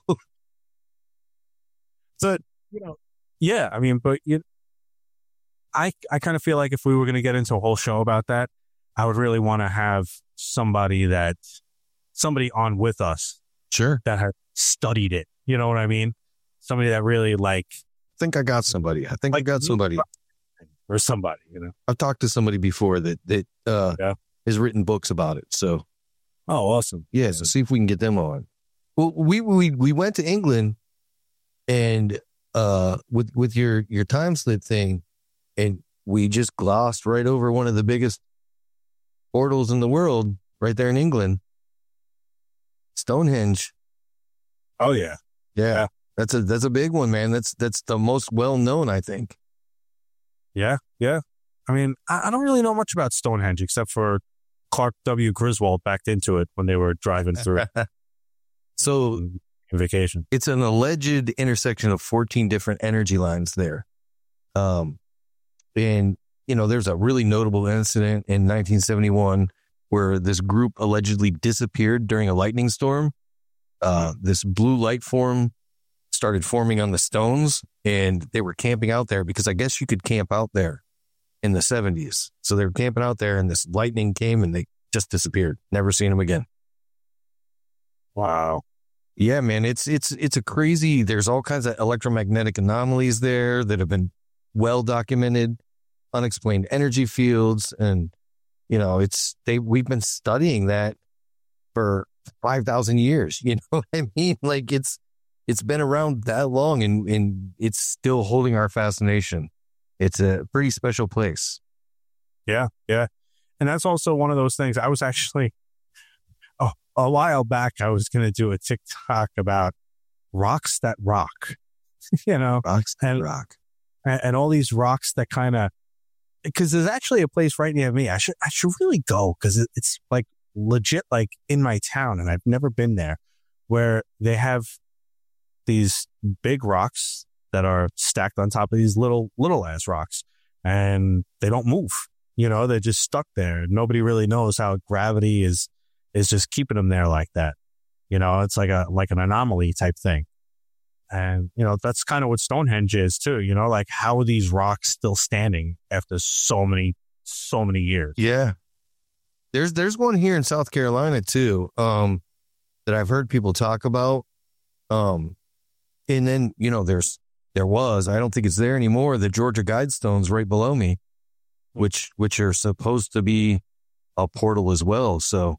But, you know, yeah, I mean, but you, I, I kind of feel like if we were going to get into a whole show about that, I would really want to have somebody that, somebody on with us. Sure. That has studied it. You know what I mean? Somebody that really like. I think I got somebody. I think like, I got somebody. Or somebody, you know. I've talked to somebody before that, that uh, yeah. has written books about it. So. Oh, awesome. Yeah. So see if we can get them on. Well, we, we, we went to England and uh, with, with your, your time slip thing, and we just glossed right over one of the biggest portals in the world right there in England. Stonehenge. Oh yeah. Yeah. yeah. That's a, that's a big one, man. That's, that's the most well known, I think. Yeah. Yeah. I mean, I, I don't really know much about Stonehenge except for Clark W. Griswold backed into it when they were driving through. So on vacation. It's an alleged intersection of fourteen different energy lines there. Um, and you know, there's a really notable incident in nineteen seventy-one where this group allegedly disappeared during a lightning storm. Uh, this blue light form started forming on the stones, and they were camping out there because I guess you could camp out there in the seventies. So they were camping out there, and this lightning came and they just disappeared. Never seen them again. Wow. Yeah, man, it's, it's, it's a crazy, there's all kinds of electromagnetic anomalies there that have been well documented, unexplained energy fields. And, you know, it's, they, we've been studying that for five thousand years. You know what I mean? Like it's, it's been around that long, and, and it's still holding our fascination. It's a pretty special place. Yeah. Yeah. And that's also one of those things. I was actually, oh, a while back, I was going to do a TikTok about rocks that rock, you know, rocks that and, rock and, and all these rocks that kind of, because there's actually a place right near me. I should, I should really go, because it, it's like legit, like in my town, and I've never been there, where they have these big rocks that are stacked on top of these little, little ass rocks, and they don't move. You know, they're just stuck there. Nobody really knows how gravity is, is just keeping them there like that. You know, it's like a, like an anomaly type thing. And, you know, that's kind of what Stonehenge is too. You know, like how are these rocks still standing after so many, so many years? Yeah. There's, there's one here in South Carolina too, um, that I've heard people talk about. Um, and then, you know, there's there was. I don't think it's there anymore. The Georgia Guidestones right below me, which which are supposed to be a portal as well. So,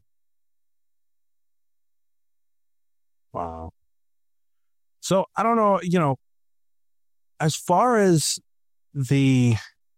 wow. So I don't know, you know, as far as the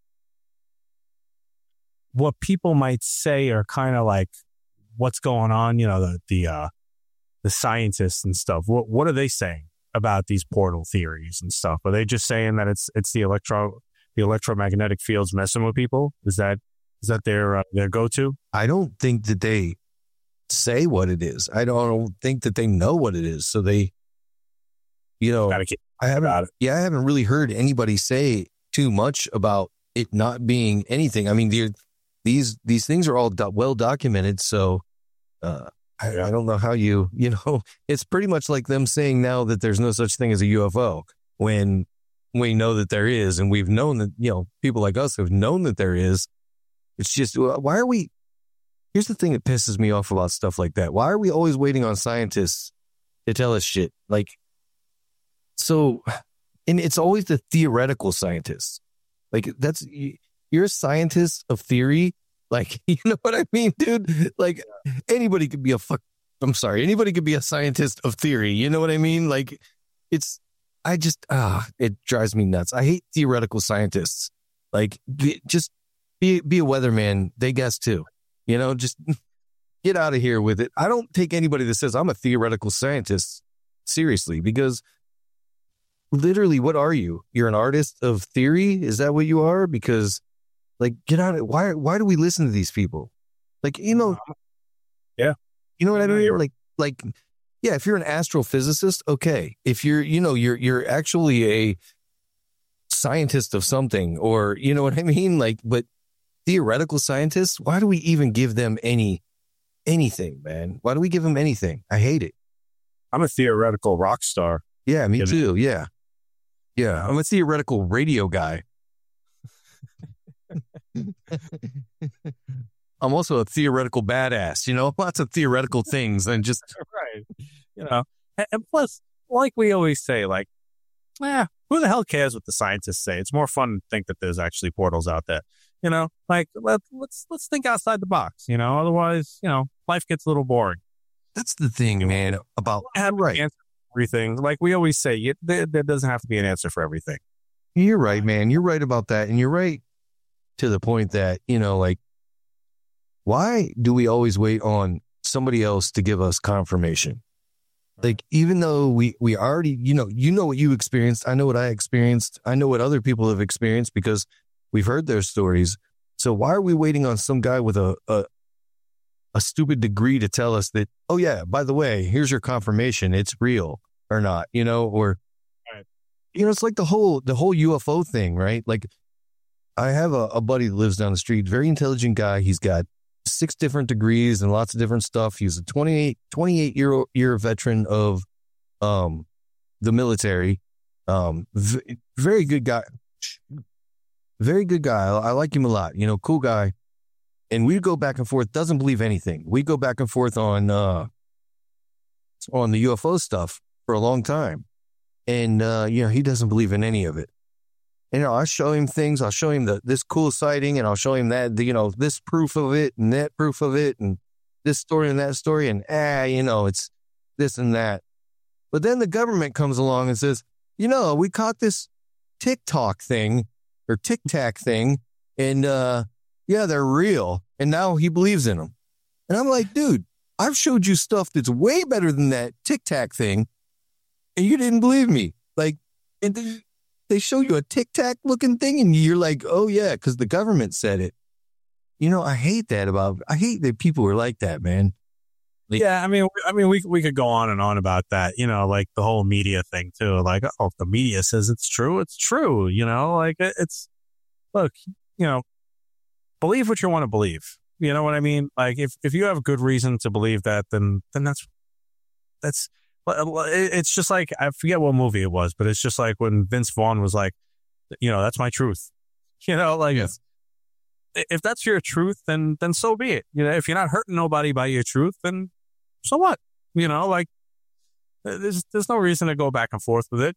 what people might say are kind of like what's going on, you know, the the uh, the scientists and stuff. What what are they saying about these portal theories and stuff? Are they just saying that it's it's the electro the electromagnetic fields messing with people? Is that is that their uh, their go to? I don't think that they say what it is. I don't think that they know what it is. So they, you know, I haven't, yeah, I haven't really heard anybody say too much about it not being anything. I mean, these these things are all do- well documented. So uh, I, yeah. I don't know how you, you know, it's pretty much like them saying now that there's no such thing as a U F O when we know that there is, and we've known that, you know, people like us have known that there is. It's just, why are we, here's the thing that pisses me off about stuff like that. Why are we always waiting on scientists to tell us shit? Like, so, and it's always the theoretical scientists. Like, that's, you're a scientist of theory. Like, you know what I mean, dude? Like, anybody could be a fuck, I'm sorry, anybody could be a scientist of theory. You know what I mean? Like, it's, I just, ah, it drives me nuts. I hate theoretical scientists. Like, be, just be, be a weatherman. They guess too. You know, just get out of here with it. I don't take anybody that says I'm a theoretical scientist seriously, because literally, what are you? You're an artist of theory? Is that what you are? Because, like, get out of, why, why do we listen to these people? Like, you know, yeah. You know what I mean? Like, like, yeah, if you're an astrophysicist, okay. If you're, you know, you're, you're actually a scientist of something, or, you know what I mean? Like, but theoretical scientists, why do we even give them any, anything, man? Why do we give them anything? I hate it. I'm a theoretical rock star. Yeah, me too. Yeah. Yeah. I'm a theoretical radio guy. I'm also a theoretical badass, you know, lots of theoretical things, and just right. You know, and, and plus, like we always say, like, eh, who the hell cares what the scientists say? It's more fun to think that there's actually portals out there. You know, like, let, let's let's think outside the box, you know, otherwise, you know, life gets a little boring. That's the thing, man, about have right. Answer for everything. Like we always say, you, there, there doesn't have to be an answer for everything. You're right, man. You're right about that. And you're right to the point that, you know, like, why do we always wait on somebody else to give us confirmation? Like, even though we, we already, you know, you know what you experienced. I know what I experienced. I know what other people have experienced because we've heard their stories. So why are we waiting on some guy with a, a, a stupid degree to tell us that, oh yeah, by the way, here's your confirmation. It's real or not, you know, or, right. you know, it's like the whole, the whole U F O thing, right? Like, I have a, a buddy that lives down the street, very intelligent guy. He's got six different degrees and lots of different stuff. He's a twenty-eight, twenty-eight year, year veteran of um, the military. Um, v- very good guy. Very good guy. I, I like him a lot. You know, cool guy. And we go back and forth. Doesn't believe anything. We go back and forth on uh, on the U F O stuff for a long time. And, uh, you know, he doesn't believe in any of it. You know, I show him things. I'll show him the, this cool sighting, and I'll show him that, the, you know, this proof of it and that proof of it and this story and that story. And, ah, you know, it's this and that. But then the government comes along and says, you know, we caught this TikTok thing or Tic Tac thing. And, uh, yeah, they're real. And now he believes in them. And I'm like, dude, I've showed you stuff that's way better than that Tic Tac thing. And you didn't believe me. Like, and then they show you a Tic Tac looking thing and you're like, oh yeah, because the government said it. You know, I hate that about, I hate that people are like that, man. Like, yeah, I mean, I mean, we we could go on and on about that, you know, like the whole media thing too. Like, oh, if the media says it's true, it's true, you know, like it's, look, you know, believe what you want to believe. You know what I mean? Like, if, if you have good reason to believe that, then, then that's, that's, it's just like, I forget what movie it was, but it's just like when Vince Vaughn was like, you know, that's my truth. You know, like, yeah. if that's your truth, then then so be it. You know, if you're not hurting nobody by your truth, then so what? You know, like, there's there's no reason to go back and forth with it.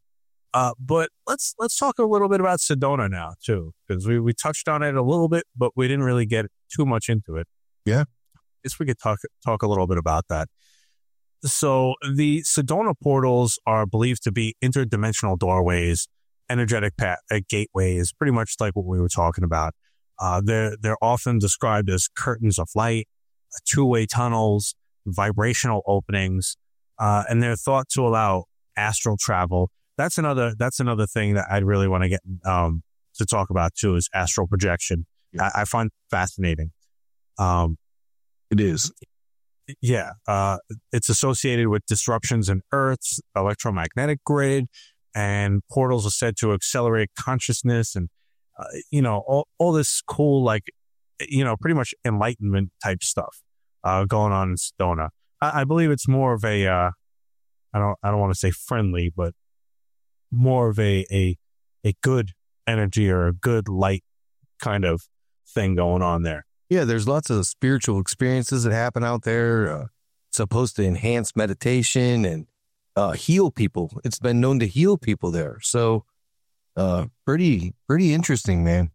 Uh, but let's let's talk a little bit about Sedona now too, because we, we touched on it a little bit, but we didn't really get too much into it. Yeah, I guess we could talk talk a little bit about that. So the Sedona portals are believed to be interdimensional doorways, energetic path, uh, gateways, pretty much like what we were talking about. Uh, they're they're often described as curtains of light, two-way tunnels, vibrational openings, uh, and they're thought to allow astral travel. That's another that's another thing that I'd really want to get um, to talk about too, is astral projection. Yeah. I, I find it fascinating. Um, it is. Yeah, uh, it's associated with disruptions in Earth's electromagnetic grid, and portals are said to accelerate consciousness and, uh, you know, all, all this cool, like, you know, pretty much enlightenment type stuff uh, going on in Sedona. I, I believe it's more of a, uh, I don't, I don't want to say friendly, but more of a, a, a good energy or a good light kind of thing going on there. Yeah, there's lots of spiritual experiences that happen out there. Uh, supposed to enhance meditation and uh, heal people. It's been known to heal people there. So, uh, pretty, pretty interesting, man.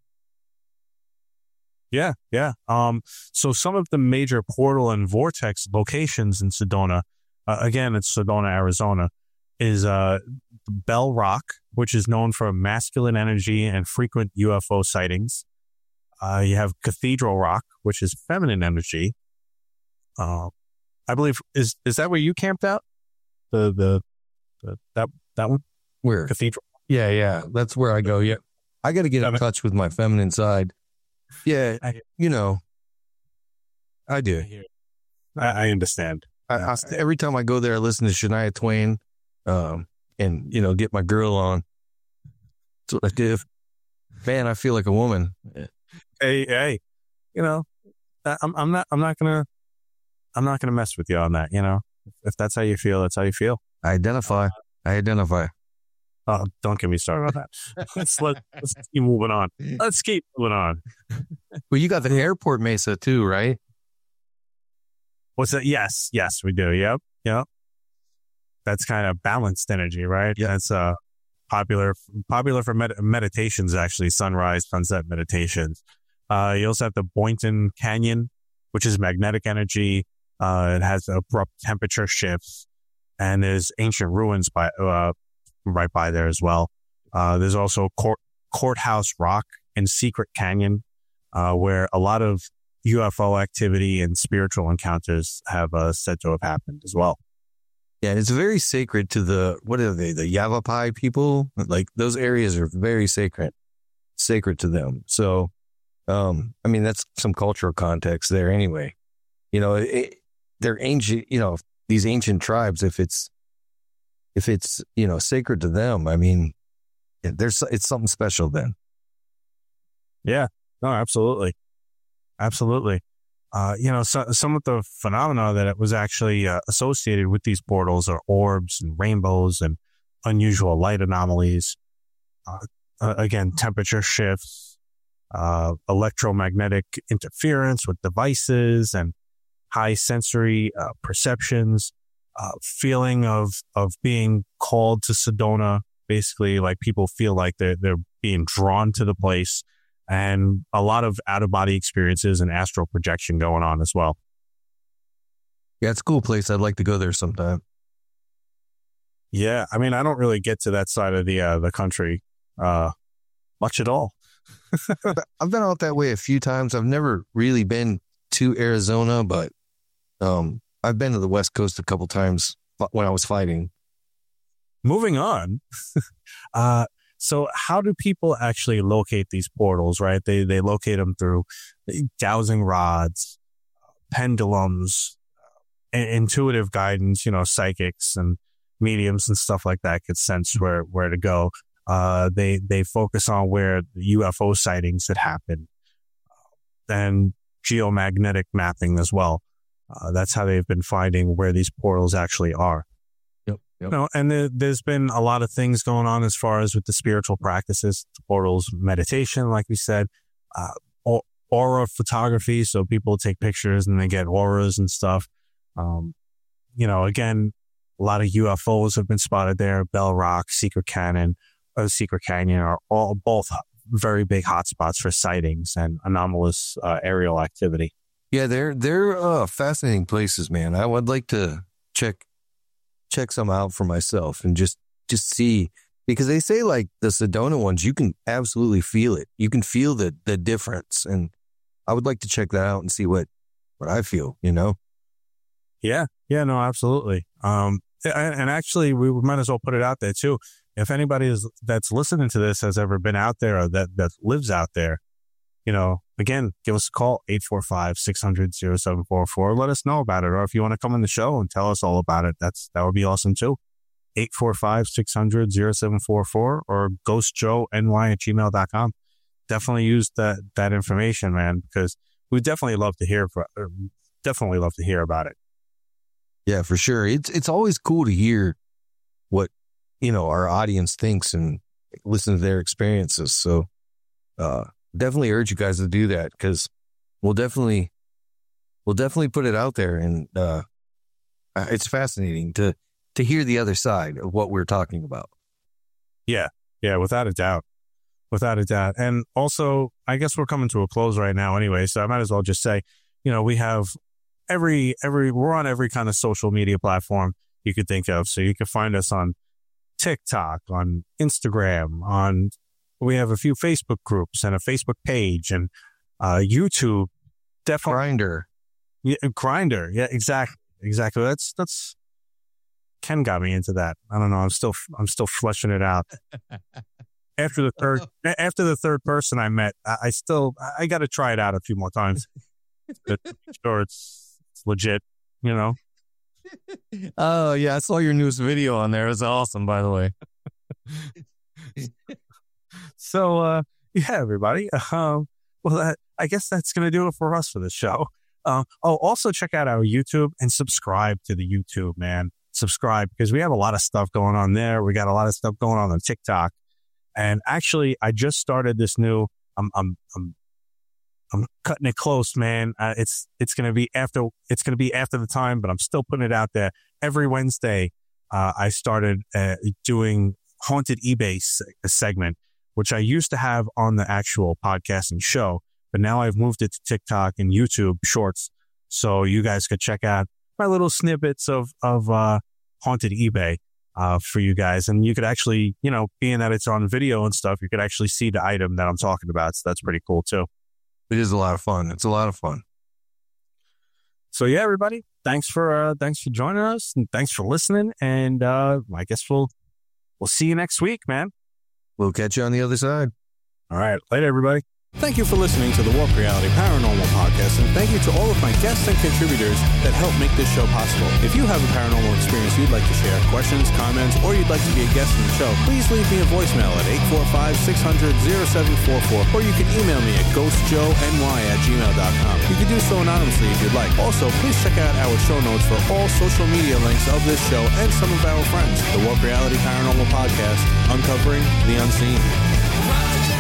Yeah, yeah. Um, so some of the major portal and vortex locations in Sedona, uh, again, it's Sedona, Arizona, is uh, Bell Rock, which is known for masculine energy and frequent U F O sightings. Uh, you have Cathedral Rock, which is feminine energy. Uh, I believe is is that where you camped out? The the, the that that one Where? Cathedral. Yeah, yeah, that's where I go. Yeah, I got to get in touch with my feminine side. Yeah, I, you know, I do. I, I understand. I, I, every time I go there, I listen to Shania Twain, um, and you know, get my girl on. That's what I do. Man, I feel like a woman. Hey, hey, you know, I'm I'm not I'm not gonna I'm not gonna mess with you on that. You know, if that's how you feel, that's how you feel. I identify. I identify. Oh, don't get me started on that. let's let, let's keep moving on. Let's keep moving on. Well, you got the airport Mesa too, right? What's that? Yes, yes, we do. Yep, yep. That's kind of balanced energy, right? Yeah. That's uh popular popular for med- meditations. Actually, sunrise, sunset meditations. Uh, you also have the Boynton Canyon, which is magnetic energy. Uh, it has abrupt temperature shifts, and there's ancient ruins by uh, right by there as well. Uh, there's also Court, Courthouse Rock and Secret Canyon, uh, where a lot of U F O activity and spiritual encounters have uh, said to have happened as well. Yeah, and it's very sacred to the, what are they, the Yavapai people? Like, those areas are very sacred, sacred to them. So, um, I mean, that's some cultural context there anyway. You know, it, they're ancient, you know, these ancient tribes, if it's, if it's, you know, sacred to them, I mean, there's, it's something special then. Yeah, no, absolutely. Absolutely. Uh, you know, so, some of the phenomena that it was actually uh, associated with these portals are orbs and rainbows and unusual light anomalies. Uh, uh, again, temperature shifts, uh, electromagnetic interference with devices, and high sensory uh, perceptions. Uh, feeling of of being called to Sedona. Basically, like people feel like they're they're being drawn to the place. And a lot of out-of-body experiences and astral projection going on as well. Yeah, it's a cool place. I'd like to go there sometime. Yeah, I mean, I don't really get to that side of the uh, the country uh, much at all. I've been out that way a few times. I've never really been to Arizona, but um, I've been to the West Coast a couple times when I was fighting. Moving on. uh So how do people actually locate these portals, right? They they locate them through dowsing rods, pendulums, uh, intuitive guidance, you know, psychics and mediums and stuff like that could sense where, where to go. Uh, they, they focus on where the U F O sightings had happened, and geomagnetic mapping as well. Uh, that's how they've been finding where these portals actually are. Yep. Yep. You know, and there, there's been a lot of things going on as far as with the spiritual practices, the portals, meditation, like we said, uh, aura photography. So people take pictures and they get auras and stuff. Um, you know, again, A lot of U F Os have been spotted there. Bell Rock, Secret Canyon, or Secret Canyon are all both very big hotspots for sightings and anomalous uh, aerial activity. Yeah, they're they're uh, fascinating places, man. I would like to check check some out for myself and just just see, because they say like the Sedona ones, you can absolutely feel it. You can feel the the difference, and I would like to check that out and see what what I feel. You know? Yeah, yeah, no, absolutely. Um, and, and actually, we might as well put it out there too. If anybody is that's listening to this has ever been out there or that that lives out there, you know, again, give us a call, eight four five, six hundred, oh seven four four. Let us know about it. Or if you want to come on the show and tell us all about it, that's that would be awesome too. eight four five, six hundred, oh seven four four or ghost joe n y at gmail dot com. Definitely use that, that information, man, because we definitely love to hear, for, definitely love to hear about it. Yeah, for sure. It's, it's always cool to hear what, you know, our audience thinks and listen to their experiences. So, uh, definitely urge you guys to do that, because we'll definitely, we'll definitely put it out there. And, uh, it's fascinating to, to hear the other side of what we're talking about. Yeah. Yeah. Without a doubt. Without a doubt. And also, I guess we're coming to a close right now anyway. So I might as well just say, you know, we have every, every, we're on every kind of social media platform you could think of. So you can find us on TikTok, on Instagram, on, we have a few Facebook groups and a Facebook page and uh, YouTube. Definitely. Grindr. Yeah, Grindr. Yeah, exactly. Exactly. That's, that's, Ken got me into that. I don't know. I'm still, I'm still fleshing it out. After the third, after the third person I met, I, I still, I got to try it out a few more times. But sure, it's, it's legit, you know? Oh, yeah. I saw your newest video on there. It was awesome, by the way. So, uh, yeah, everybody. Um, well, that, I guess that's going to do it for us for this show. Uh, oh, also check out our YouTube and subscribe to the YouTube, man. Subscribe, because we have a lot of stuff going on there. We got a lot of stuff going on on TikTok. And actually, I just started this new, I'm, I'm, I'm, I'm cutting it close, man. Uh, it's, it's going to be after, it's going to be after the time, but I'm still putting it out there. Every Wednesday, uh, I started uh, doing Haunted eBay se- segment, which I used to have on the actual podcasting show, but now I've moved it to TikTok and YouTube Shorts. So you guys could check out my little snippets of, of, uh, Haunted eBay. Uh, for you guys. And you could actually, you know, being that it's on video and stuff, you could actually see the item that I'm talking about. So that's pretty cool too. It is a lot of fun. It's a lot of fun. So yeah, everybody, thanks for, uh, thanks for joining us and thanks for listening. And, uh, I guess we'll, we'll see you next week, man. We'll catch you on the other side. All right. Later, everybody. Thank you for listening to the Warp Reality Paranormal Podcast, and thank you to all of my guests and contributors that help make this show possible. If you have a paranormal experience you'd like to share, questions, comments, or you'd like to be a guest on the show, please leave me a voicemail at eight four five, six hundred, oh seven four four, or you can email me at ghost joe n y at gmail dot com. You can do so anonymously if you'd like. Also, please check out our show notes for all social media links of this show and some of our friends. The Warp Reality Paranormal Podcast, uncovering the unseen.